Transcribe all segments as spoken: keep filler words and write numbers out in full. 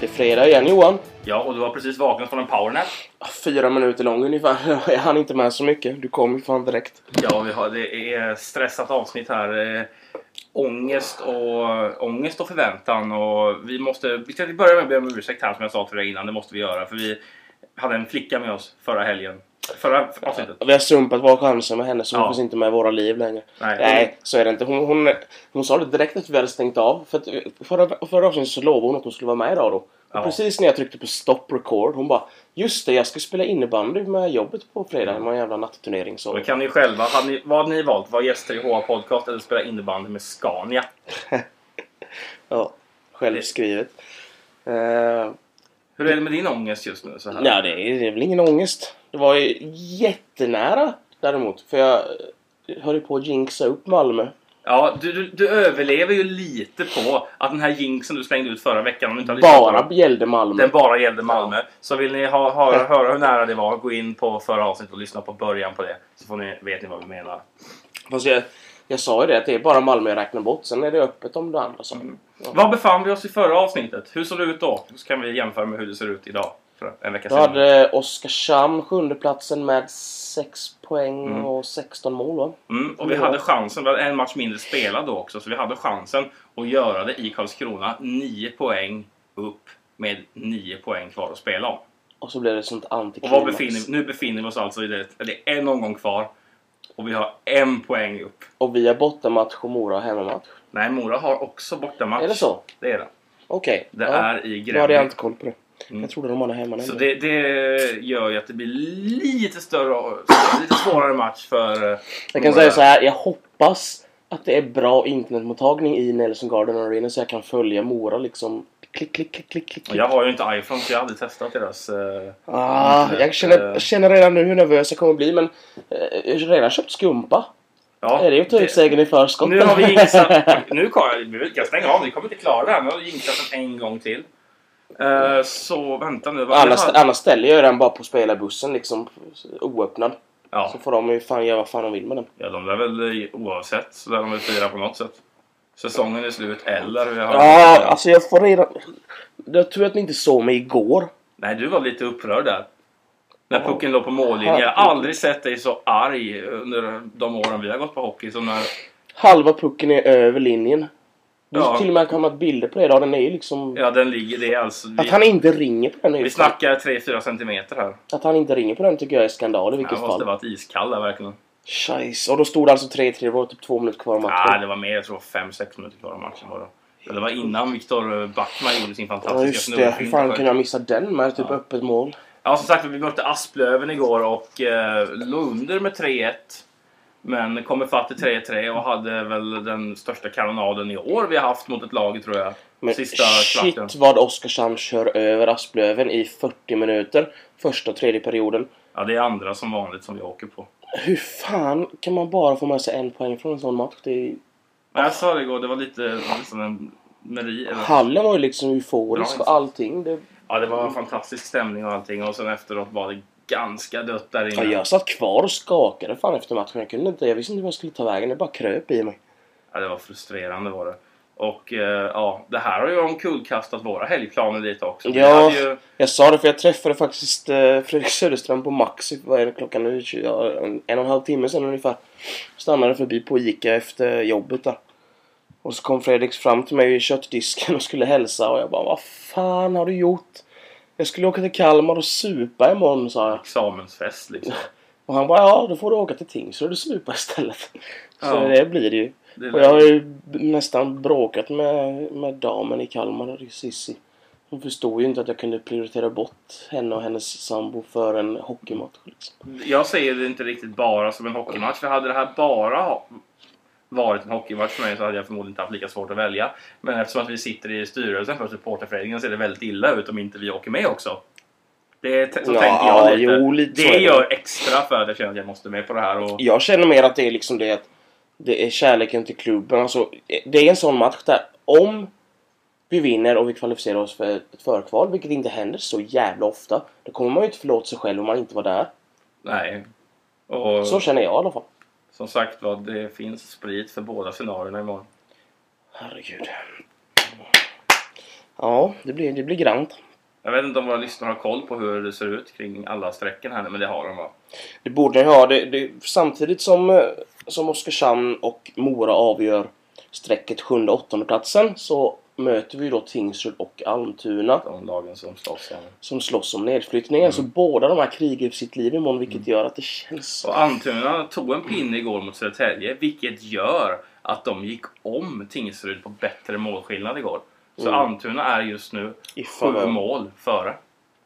Det är fredag igen, Johan. Ja, och du har precis vaknat från en powernap. Fyra minuter lång ungefär. Jag hann inte med så mycket. Du kom ju fan direkt. Ja, vi har, det är stressat avsnitt här. Eh, ångest, och, ångest och förväntan. Och vi måste... Vi ska börja med att be om ursäkt här, som jag sa till dig innan. Det måste vi göra. För vi hade en flicka med oss förra helgen. Förra avsnittet. Vi har sumpat våra chanser med henne, så hon Ja. finns inte med i våra liv längre. Nej, Nej, så är det inte. Hon, hon, hon sa det direkt att vi hade stängt av. För att förra, förra avsnittet så lovade hon att hon skulle vara med idag då. Och Ja. precis när jag tryckte på stop record, hon bara, just det, jag ska spela innebandy med jobbet på fredag. Det var en jävla natturnering. Så. Och det kan ni själva. Hade ni, vad hade ni valt? Var gäster i H A Podcast eller spela innebandy med Scania? Ja, självskrivet. Uh, Hur är det med din ångest just nu? Så här? Ja, det är, det är väl ingen ångest. Det var ju jättenära däremot. För jag höll på att jinxa upp Malmö. Ja, du, du, du överlever ju lite på att den här jinxen du slängde ut förra veckan, om du inte har lyssnat Bara på den, gällde Malmö. den bara gällde Malmö. Så vill ni ha, ha, höra hur nära det var, gå in på förra avsnittet och lyssna på början på det. Så får ni, vet ni vad vi menar. Fast jag, jag sa ju det, att det är bara Malmö jag räknar bort. Sen är det öppet om det andra. Så. Mm. Ja. Var befann vi oss i förra avsnittet? Hur såg det ut då? Så kan vi jämföra med hur det ser ut idag. För en vecka Då sedan. hade Oskarshamn sjunde platsen med sex poäng Mm. och sexton mål, va? Mm, och vi hade chansen, vi hade en match mindre spelad då också, så vi hade chansen att göra det i Karlskrona. Nio poäng upp med nio poäng kvar att spela om. Och så blev det sånt Och antiklimax. var befinner, nu befinner vi oss alltså i det, det är en omgång kvar. Och vi har en poäng upp. Och vi har bortamatch och Mora har hemmamatch. Nej, Mora har också bortamatch. Är det så? Det är det. Okej. Okay. Det ja. är i Då hade jag Gränby. inte koll på det. Mm. Jag trodde de hade hemma. Så det, det gör ju att det blir lite större, lite svårare match för uh, Jag kan säga så här, jag hoppas att det är bra internetmottagning i Nelson Garden Arena så jag kan följa Mora liksom klick, klick, klick, klick, klick. Jag har ju inte iPhone så jag har aldrig testat deras uh, ah, internet. jag, känner, jag känner redan nu hur nervös jag kommer bli, men uh, jag har redan köpt skumpa. Ja, är det ju att ta ut segern i förskott? Nu har vi jinxat. Nu kan jag, vi kan stänga av, vi kommer inte klara det här. Nu har vi jinxat en gång till. Uh, så vänta nu. Annars, har... annars ställer jag den bara på spelarbussen liksom oöppnad. Ja. Så får de ju fan göra vad fan de vill med den. Ja, de lär väl oavsett så lär de väl fira på något sätt. Säsongen är slut eller hur jag har... Ja, alltså jag får redan... Jag tror att ni inte såg mig igår. Nej, du var lite upprörd där. När Ja. pucken låg på mållinjen. Jag har aldrig sett dig så arg under de åren vi har gått på hockey som när... Halva pucken är över linjen. Du Ja. till och med kan ha bilder på det idag. Den är ju liksom... Ja, den ligger... Det är alltså... Vi, Att han inte ringer på den är ju vi fan- snackar tre fyra centimeter här. Att han inte ringer på den tycker jag är skandal i vilket Han måste fall. varit iskall där verkligen. Scheisse. Och då stod det alltså tre tre. Det var typ två minuter kvar av matchen. Nej, det var mer. Jag tror fem sex minuter kvar av matchen var det. Ja, det var innan Victor Backman gjorde sin fantastiska Ja just det. Hur snurrfint. fan kunde jag missa den med typ Ja. öppet mål? Ja, som sagt, vi mötte Asplöven igår och eh, låg under med tre ett. Men kom ifatt till tre tre och hade väl den största kanonaden i år vi har haft mot ett lag, tror jag. Men Sista shit kvarten. vad Oskarshamn kör över Asplöven i fyrtio minuter. Första och tredje perioden. Ja, det är andra som vanligt som vi åker på. Hur fan kan man bara få med sig en poäng från en sån match? Det är... Men jag sa det igår, det var lite liksom en meri. Eller... Hallen var ju liksom euforisk Bra och allting. Det... Ja, det var en fantastisk stämning och allting. Och sen efteråt var det ganska dött där inne. Ja, jag satt kvar och skakade fan efter matchen. Jag kunde inte, jag visste inte vad jag skulle ta vägen. Det bara kröp i mig. Ja, det var frustrerande var det. Och eh, ja, det här har ju omkullkastat våra helgplaner lite också. Vi Ja, hade ju... jag sa det för jag träffade faktiskt eh, Fredrik Söderström på Maxi. Vad är det klockan nu? Ja, en, en och en halv timme sedan ungefär. Stannade förbi på Ica efter jobbet där. Och så kom Fredrik fram till mig i köttdisken och skulle hälsa. Och jag bara, vad fan har du gjort? Jag skulle åka till Kalmar och supa imorgon, sa jag. Examensfest liksom. Och han bara, ja då får du åka till Tingsryd och supa istället. Så Ja. det blir det ju. Det Och jag har ju nästan bråkat med, med damen i Kalmar och Sissi. Hon förstod ju inte att jag kunde prioritera bort henne och hennes sambo för en hockeymatch. Liksom. Jag säger det inte riktigt bara som en hockeymatch. För hade det här bara varit en hockeymatch för mig så hade jag förmodligen inte haft lika svårt att välja. Men eftersom att vi sitter i styrelsen för supporterföreningen ser det väldigt illa ut om inte vi åker med också. Det är, så Ja, tänker jag lite. jo, lite så det är det. gör extra för att jag känner att jag måste med på det här. Och... Jag känner mer att det är liksom det att det är kärleken till klubben. Alltså, det är en sån match där om vi vinner och vi kvalificerar oss för ett förkval, vilket inte händer så jävla ofta, då kommer man ju inte förlåta sig själv om man inte var där. Nej. Och Så känner jag i alla fall. som sagt var, det finns sprit för båda scenarierna imorgon. Herregud. Ja, det blir, det blir grant. Jag vet inte om våra lyssnare har koll på hur det ser ut kring alla sträcken här, men det har de, va? Det borde jag ha. Det, det, samtidigt som, som Oskarshamn och Mora avgör strecket sjunde åttonde platsen så möter vi då Tingsryd och Almtuna. De lagen som slåss här. Som slåss om nedflyttningen. Mm. Så båda de här krigar för sitt liv imorgon, vilket mm. gör att det känns... Och Almtuna tog en pinne igår mot Södertälje, vilket gör att de gick om Tingsryd på bättre målskillnad igår. Så mm. Almtuna är just nu sju mål före.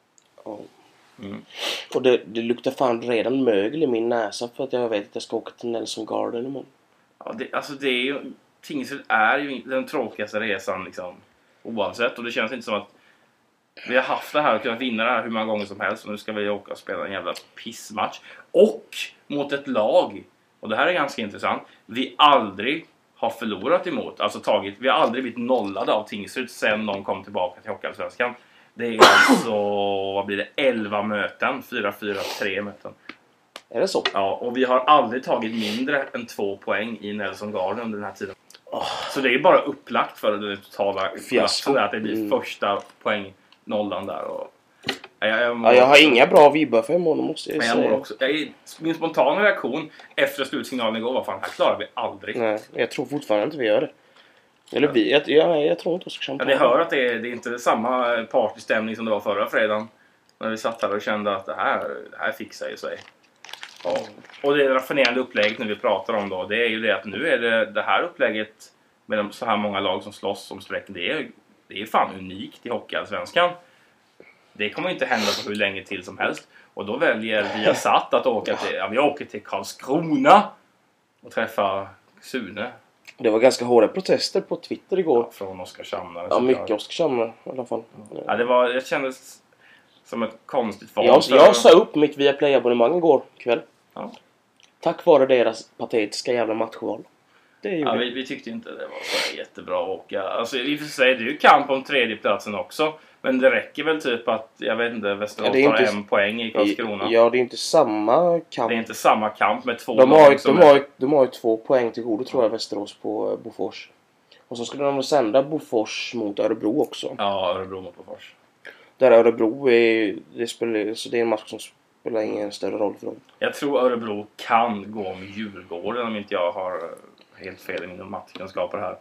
Oh. Mm. Och det, det luktar fan redan mögel i min näsa för att jag vet att jag ska åka till Nelson Garden imorgon. Ja, det, alltså det är ju... Tingsryd är ju den tråkigaste resan liksom, oavsett. Och det känns inte som att vi har haft det här och kunnat vinna det här hur många gånger som helst. Och nu ska vi åka och spela en jävla pissmatch. Och mot ett lag, och det här är ganska intressant, vi aldrig har förlorat emot. Alltså tagit, vi har aldrig blivit nollade av Tingsryd sen de kom tillbaka till Hockeyallsvenskan. Det är alltså, vad blir det, elva möten, fyra fyra tre möten. Är det så? Ja, och vi har aldrig tagit mindre än två poäng i Nelson Garden under den här tiden. Oh. Så det är bara upplagt för det totala fiasko att det blir mm. första poäng nollan där. Och jag, jag, ja, jag har inga bra vibbar för imorgon, måste jag, jag säga. Också, jag, min spontana reaktion efter slutsignalen igår var fan, här klarar vi aldrig. Nej, jag tror fortfarande inte vi gör det. Eller vi, jag, jag, jag tror inte vi ska kämpa. Ja, det hör att det är, det är inte samma partystämning som det var förra fredagen. När vi satt här och kände att det här, det här fixar ju sig. Ja. Och det raffinerande upplägget när vi pratar om då, det är ju det att nu är det det här upplägget med de, så här många lag som slåss om strecken, det är, det är fan unikt i Hockeyallsvenskan. Det kommer inte hända på hur länge till som helst. Och då väljer Viasat att åka till, ja, vi åker till Karlskrona och träffa Sune. Det var ganska hårda protester på Twitter igår. Ja, från Oskarshamn. Ja, mycket Oskarshamn i alla fall. Ja, det var, jag kändes som ett konstigt val. Jag, jag sa upp mitt Viaplay-abonnemang igår kväll. Ja. Tack vare deras patetiska jävla matchval. Det ja, vi, vi tyckte inte det var så jättebra att åka. Alltså, i och för sig, det är ju kamp om tredjeplatsen också. Men det räcker väl typ att, jag vet inte, Västerås ja, tar en poäng i Karlskrona. Ja, det är inte samma kamp. Det är inte samma kamp med två de har, ju, som de, har ju, de har ju två poäng till godo, tror jag, Västerås på Bofors. Och så skulle de sända Bofors mot Örebro också. Ja, Örebro mot Bofors. Där Örebro är, det spelar, så det är en match som spelar ingen större roll för dem. Jag tror Örebro kan gå med Djurgården om inte jag har helt fel i mina matchkunskaper här.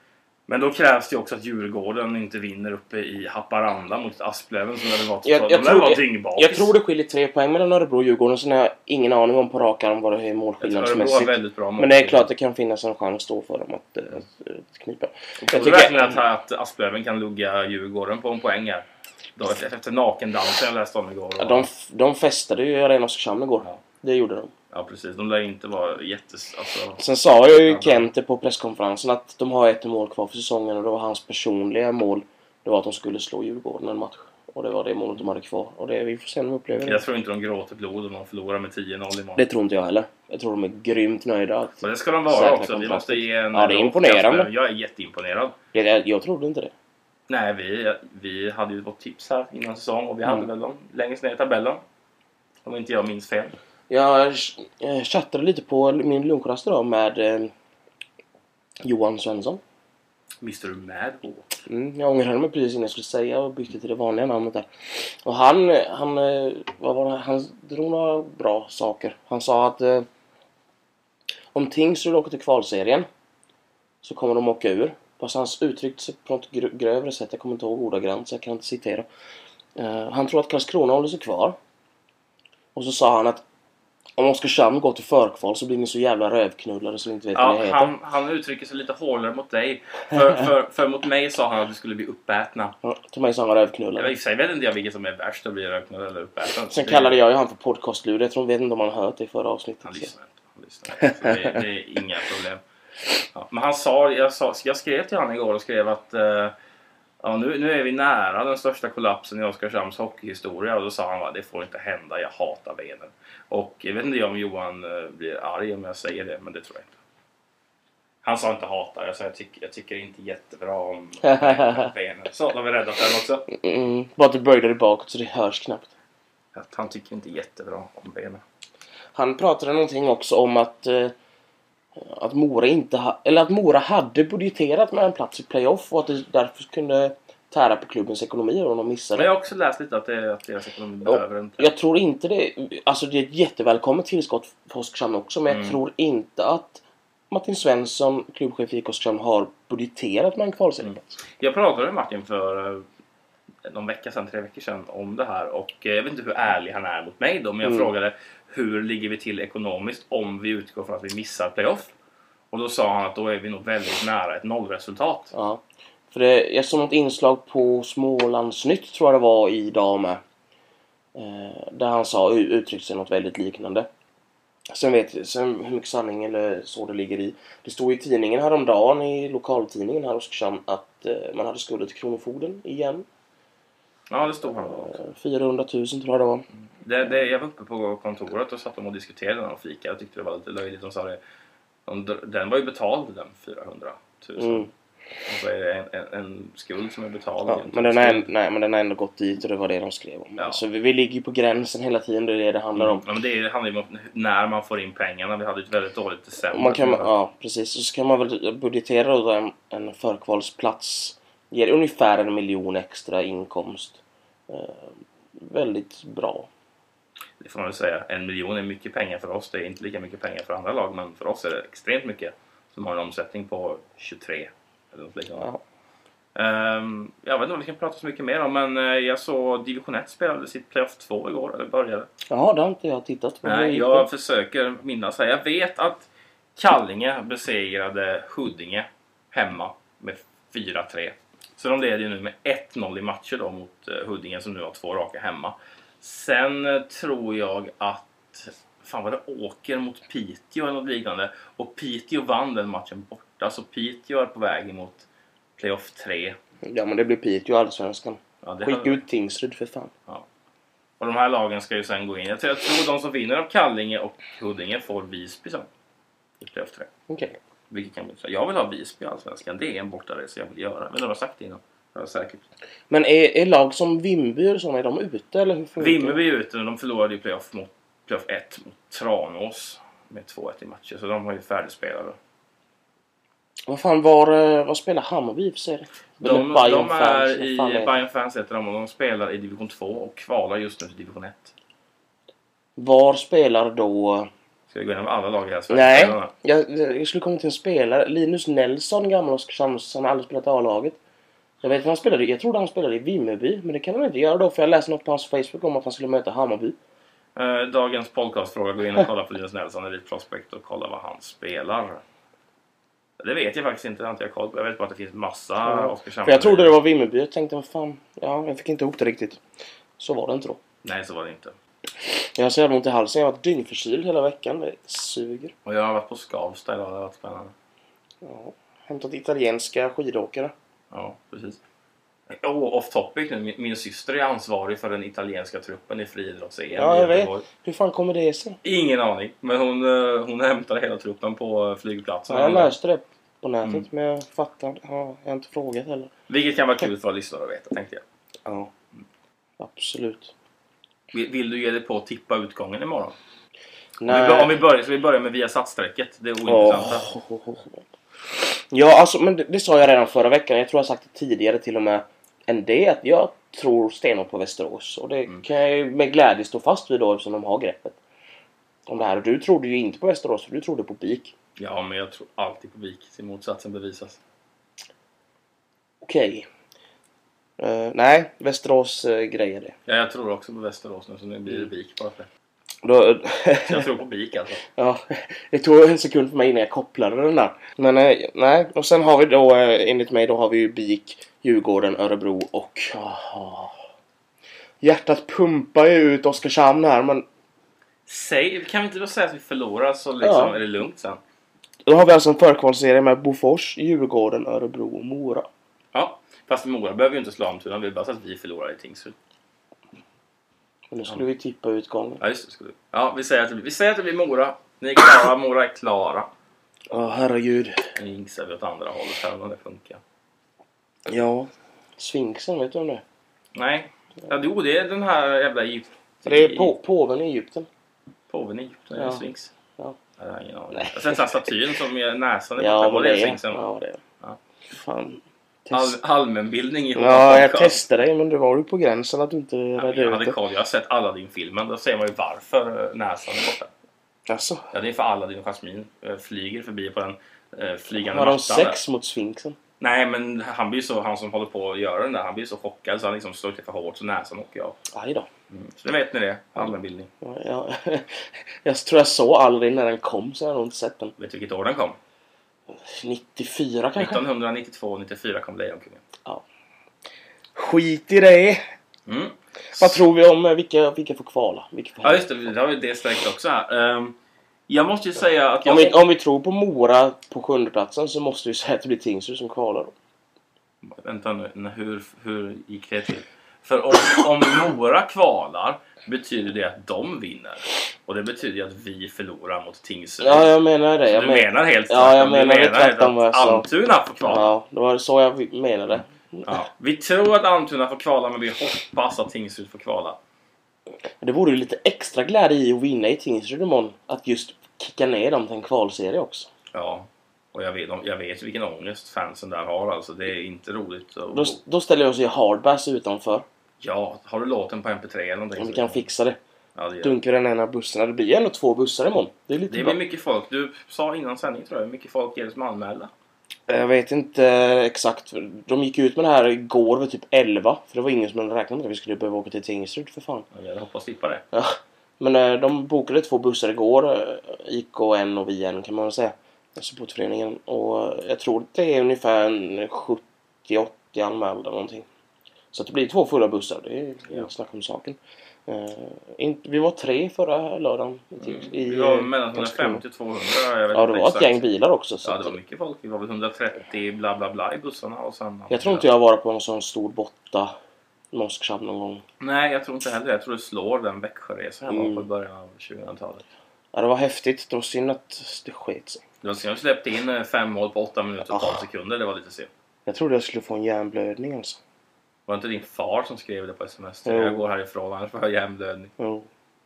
Men då krävs det också att Djurgården inte vinner uppe i Haparanda mot Asplöven som det var, jag, jag, tror, jag, jag tror det skiljer tre poäng mellan Örebro och Djurgården, så jag har ingen aning om på rak arm vad det är målskillnadsmässigt. Men det är klart att det kan finnas en chans då för dem att, att, att knipa. Jag tror verkligen att, att Asplöven kan lugga Djurgården på en poäng här. Då, efter nakendansen jag läste om igår. Och... Ja, de, de festade ju i Arena Oskarshamn igår. Ja. Det gjorde de. Ja, precis. De lär inte vara jättes... Alltså... Sen sa jag ju Kente på presskonferensen att de har ett mål kvar för säsongen, och det var hans personliga mål. Det var att de skulle slå Djurgården en match. Och det var det målet de hade kvar. Och det, vi får se om de upplever det. Jag tror inte de gråter blod om de förlorar med tio noll imorgon. Det tror inte jag heller. Jag tror de är grymt nöjda. Men det ska de vara också. Vi måste ge en... Ja, det är imponerande. Jag är jätteimponerad. Jag, jag, jag trodde inte det. Nej, vi, vi hade ju fått tips här innan säsong. Och vi hade mm. väl dem längst ner i tabellen. Om inte jag minns fel. Jag chattade lite på min lunchrast idag med eh, Johan Svensson. mister Madhawk. Mm, jag ångrade mig precis innan jag skulle säga och bytte till det vanliga namnet där. Och han, han, vad var det? Han drog några bra saker. Han sa att eh, om Tingsryd åker till kvalserien så kommer de åka ur. Fast han uttryckte sig på något grövre sätt. Jag kommer inte ihåg ordagrant så jag kan inte citera. Uh, han tror att Karlskrona håller sig kvar. Och så sa han att om Oskarshamn går till förkval så blir ni så jävla rövknullare så ni inte vet ja, vad ni heter. Han, han uttrycker sig lite hårdare mot dig. För, för, för mot mig sa han att du skulle bli uppätna. Ja, till mig sa han rövknullare. Jag vet inte jag vilket som är värst att bli rövknullare eller uppäten. Sen det kallade jag ju han för podcastlud. Jag tror vet inte om han har hört det i förra avsnittet. Han lyssnar inte. Han lyssnar inte. Det, det är inga problem. Ja, men han sa jag, sa, jag skrev till honom igår och skrev att uh, ja, nu, nu är vi nära den största kollapsen i Oskarshamns hockeyhistoria. Och då sa han att det får inte hända, jag hatar Venen. Och jag vet inte om Johan uh, blir arg om jag säger det, men det tror jag inte. Han sa inte hata, jag sa jag, tyck, jag tycker inte jättebra om Venen. Så då har vi räddat den också. Mm, bara att du böjde dig bakåt så det hörs knappt. Att han tycker inte jättebra om Venen. Han pratade någonting också om att uh, att Mora inte ha, eller att Mora hade budgeterat med en plats i playoff och att det därför kunde tära på klubbens ekonomi om de missar det. Men jag har också läst lite att, det, att deras ekonomi behöver en... Jag tror inte det. Alltså det är ett jättevälkommet tillskott för Oskarshamn också. Men mm. jag tror inte att Martin Svensson, klubbchef i Oskarshamn, har budgeterat med en kvalserieplats. Mm. Jag pratade med Martin för någon vecka sedan, tre veckor sedan om det här. Och jag vet inte hur ärlig han är mot mig då. Men jag mm. frågade hur ligger vi till ekonomiskt om vi utgår från att vi missar playoff. Och då sa han att då är vi nog väldigt nära ett nollresultat. Ja. För det, jag såg något inslag på Smålandsnytt tror jag det var idag med. Eh, där han sa, uttryckte sig något väldigt liknande. Sen vet jag sen hur mycket sanning eller så det ligger i. Det stod i tidningen häromdagen, i lokaltidningen här hos Oskarshamn, att eh, man hade skulder till Kronofogden igen. Ja, det stod han också. fyrahundratusen tror jag det var. Det, det, jag var uppe på kontoret och satt de och diskuterade när de fika. Jag tyckte det var lite löjligt. De sa det. De, den var ju betald, den fyrahundratusen. Mm. Och så är det en, en, en skuld som är betald. Ja, men, den är, nej, men den har ändå gått dit och det var det de skrev om. Ja. Alltså, vi, vi ligger ju på gränsen hela tiden, det är det det handlar om. Mm. Ja, men det handlar ju om när man får in pengarna. Vi hade ett väldigt dåligt december. Man kan, ja, precis. Och så kan man väl budgetera då en, en förkvalsplats. Ger ungefär en miljon extra inkomst. Eh, väldigt bra. Det får man väl säga. En miljon är mycket pengar för oss. Det är inte lika mycket pengar för andra lag. Men för oss är det extremt mycket. Som har en omsättning på tjugotre. Eller något liknande. Ja. Um, jag vet inte om vi kan prata så mycket mer om. Men uh, jag såg Division ett spelade sitt playoff två igår. Eller började. Ja, det har inte jag tittat på. Nej, jag försöker minnas här. Jag vet att Kallinge besegrade Huddinge hemma med fyra tre. Så de leder ju nu med ett noll i matcher då mot uh, Huddinge som nu har två raka hemma. Sen uh, tror jag att fan var det Åker mot Piteå eller något liknande. Och Piteå vann den matchen borta. Så Piteå är på väg mot playoff tre. Ja, men det blir Piteå i Allsvenskan. Ja, Skicka hade... ut Tingsryd för fan. Ja. Och de här lagen ska ju sen gå in. Jag tror, jag tror de som vinner av Kallinge och Huddinge får Visby sen. I playoff tre. Okej. Okay. Vilket kan bli så. Jag vill ha Visby i Allsvenskan. Det är en bortaresa jag vill göra. Men de har sagt det innan. Det är säkert. Men är, är lag som Vimby och sådana, är de ute eller hur? Vimby är ute. De förlorade i playoff mot playoff ett mot Tranås med två ett i matcher. Så de har ju färdigspelare. Vad fan var, vad spelar Hammarby för sig? De, de är fans, i Bayern Fans heter de och de spelar i division två och kvalar just nu till division ett. Var spelar då... Ska vi gå igenom alla lag här? Nej, jag, jag skulle komma till en spelare. Linus Nelson, gammal Oskarshamn, som aldrig spelat A-laget. Jag vet att han spelade, jag trodde han spelade i Vimmerby, men det kan han inte göra då för jag läste något på hans Facebook om att han skulle möta Hammarby. Eh, dagens podcastfråga, gå in och kolla på Linus Nelson, Elite Prospect och kolla vad han spelar. Det vet jag faktiskt inte, jag, koll på. Jag vet bara att det finns massa ja. Oskarshamn. För jag trodde det var Vimmerby, jag tänkte vad fan, ja, jag fick inte ihop det riktigt. Så var det inte då. Nej, så var det inte. Jag har så jävla ont i halsen, jag har varit dyngförkyld hela veckan, det suger. Och jag har varit på Skavsta idag, det har varit spännande. Ja, hämtat italienska skidåkare. Ja, precis. Oh, off topic nu, min, min syster är ansvarig för den italienska truppen i friidrotts-E M. Ja, jag vet. Hur fan kommer det sig? Ingen aning, men hon, hon hämtade hela truppen på flygplatsen. Ja, jag läste det på nätet, mm. men jag fattar. Ja, jag har inte frågat heller. Vilket kan vara kul för lyssnare att veta, tänkte jag. Ja, absolut. Vill, vill du ge dig på att tippa utgången imorgon? Nej. Om vi, om vi börjar, så vi börjar med via satssträcket. Det är ointressanta. Oh. Ja, alltså, men det, det sa jag redan förra veckan. Jag tror jag har sagt det tidigare till och med än det. Att jag tror stenhårt på Västerås. Och det mm. kan jag ju med glädje stå fast vid då, eftersom de har greppet om det här. Och du trodde ju inte på Västerås, för du trodde på BIK. Ja, men jag tror alltid på BIK. Till motsatsen bevisas. Okej. Okay. Uh, nej, Västerås uh, grejer det. Ja, jag tror också på Västerås nu, så nu blir det BIK bara för det. Då, jag tror på BIK alltså. Ja, det tog en sekund för mig innan jag kopplade den där. Men nej, och sen har vi då, enligt mig, då har vi ju BIK, Djurgården, Örebro och... Aha. Hjärtat pumpar ju ut Oskarshamn här, men... Säg, kan vi inte bara säga att vi förlorar så liksom ja. Är det lugnt sen? Då har vi alltså en förkvalserie med Bofors, Djurgården, Örebro och Mora. Ja, fast Mora behöver ju inte slå om, utan vi bara så att vi förlorar i Tingsryd. Men nu skulle ja. vi tippa utgången. Ja, just det. Skulle vi. Ja, vi säger, att det blir, vi säger att det blir Mora. Ni är klara, Mora är klara. Ja, oh, herregud. Nu inser vi åt andra hållet här om det funkar. Ja, Sfinxen, vet du om det? Nej. Ja, jo, det är den här jävla Egypten. Det är på, påven i Egypten. Påven i Egypten, är ja. det Sfinx? Ja. Jag har ingen aning. Jag har sett en statyn som är näsan. Ja, men det är Sfinxen. Ja, det är ja. Fan. All, allmänbildning i Ja, jag testade dig, men du var ju på gränsen att du inte ja, hade jag hade koll, jag har sett Aladdin-filmen. Då ser man ju varför näsan är borta. Alltså. Ja, det är för Aladdin och Jasmine flyger förbi på den eh, flygande Har de mattan sex där. mot Sfinxen? Nej, men han blir så, han som håller på att göra den där, han blir så chockad så han liksom slår till för hårt så näsan åker av. Aj då. Mm. Så det vet ni det, allmänbildning. Ja, ja. Jag tror jag såg aldrig när den kom, så jag har nog inte sett den. Vet du vilket år den kom? nittiofyra kanske? nittonhundranittiotvå nittiofyra kom Lejonkungen. Ja. Skit i det. Mm. Vad tror vi om vilka, vilka får kvala? Vilka får Ja, just det, det har vi det sträckt också här. Um, jag måste ju säga att jag... Om vi, om vi tror på Mora på sjunde platsen så måste vi säga att det blir Tingsryd som kvalar då. Vänta nu, hur, hur gick det till? För om, om Mora kvalar betyder det att de vinner. Och det betyder ju att vi förlorar mot Tingsryd. Ja, jag menar det. Jag du men... menar helt Ja, jag du menar det tvärtom vad jag att sa. Almtuna får kvala. Ja, det var så jag menade. Ja. Vi tror att Almtuna får kvala, men vi hoppas att Tingsryd får kvala. Det vore ju lite extra glädje i att vinna i Tingsryd imorgon. Att just kicka ner dem till en kvalserie också. Ja, och jag vet, jag vet vilken ångest fansen där har. Alltså, det är inte roligt. Att... Då, då ställer jag oss i hardbass utanför. Ja, har du låten på M P tre eller någonting? Om vi kan fixa det. Ja, det Dunkar den ena bussen. Det blir ändå två bussar imorgon. Det är lite det bra. blir mycket folk. Du sa innan sändning, tror jag, hur mycket folk är det som anmälda? Jag vet inte exakt. De gick ut med det här igår vid typ elva. För det var ingen som hade räknat med att vi skulle behöva åka till Tingsryd för fan. Ja, jag hoppas slippa det. Ja. Men eh, de bokade två bussar igår. eh, I K en och vi en kan man väl säga. Supportföreningen. Och eh, jag tror det är ungefär en sjuttio åttio anmälda någonting. Så att det blir två fulla bussar. Det är inget Ja. snack om saken. Eh, inte, vi var tre förra lördagen. I, Mm. i, Vi var eh, mellan hundrafemtio och tvåhundra. Jag vet Ja, det inte var ett exakt. gäng bilar också. Så Ja, att- det var mycket folk. Vi var väl hundratrettio bla bla bla i bussarna. Och sen, Jag tror inte jag har varit på en sån stor botta norskshab någon gång. Nej, jag tror inte heller. Jag tror det slår den Växjöresan jag var Mm. på i början av tjugohundratalet. Ja, det var häftigt. Det var synd att det sket sig. Det var sen jag släppte in eh, fem mål på åtta minuter och tolv Ah. sekunder. Det var lite synd. Jag trodde jag skulle få en hjärnblödning alltså. Var det inte din far som skrev det på sms? Jo. Jag går härifrån, annars får jag hjärnblödning. Jo.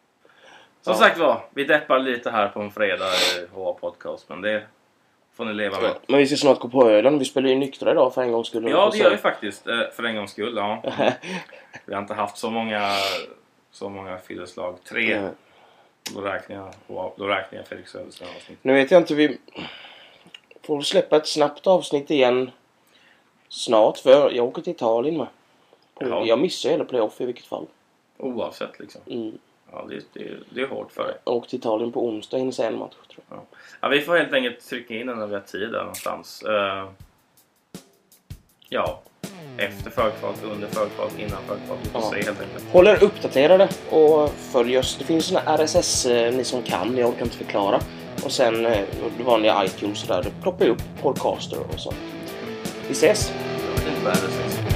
Som Ja. sagt var, vi deppar lite här på en fredag i H A-podcast. Men det får ni leva med. Men vi ska snart gå på ölen. Vi spelar ju nyktra idag för en gångs skull. Ja, det gör vi faktiskt. eh, För en gångs skull, ja. Vi har inte haft så många, så många fylleslag. Tre. Mm. Då räknar jag, då räknar jag Fredrik Söderström avsnitt. Nu vet jag inte, vi får släppa ett snabbt avsnitt igen snart. För jag åker till Italien med. På, Ja. Jag missar hela playoff i vilket fall. Oavsett liksom. Mm. Ja, det, det, det är hårt för dig. Jag åker till Italien på onsdag in en match tror jag. Ja. Ja, vi får helt enkelt trycka in den när vi har tid där någonstans. Uh, ja, efter förkvalet, under förkvalet, innan förkvalet. Vi får Ja. se helt enkelt. Håll er uppdaterade och följ oss. Det finns såna R S S eh, ni som kan, jag orkar inte förklara. Och sen eh, det vanliga iTunes och där. Det ploppar ju upp podcaster och sånt. Vi ses! Jag vet inte vad det är.